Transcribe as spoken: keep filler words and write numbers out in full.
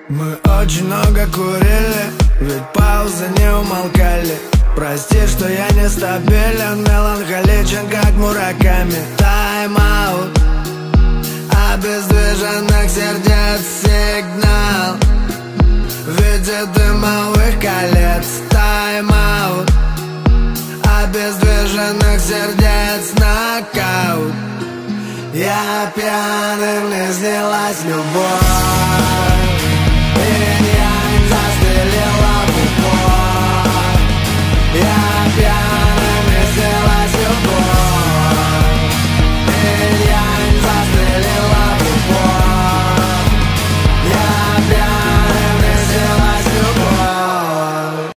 Мы очень много курили, ведь паузы не умолкали. Прости, что я нестабилен, меланхоличен, как Мураками. Тайм-аут, обездвиженных сердец сигнал в виде дымовых колец. Тайм-аут, обездвиженных сердец нокаут. Я пьяным, мне снилась любовь.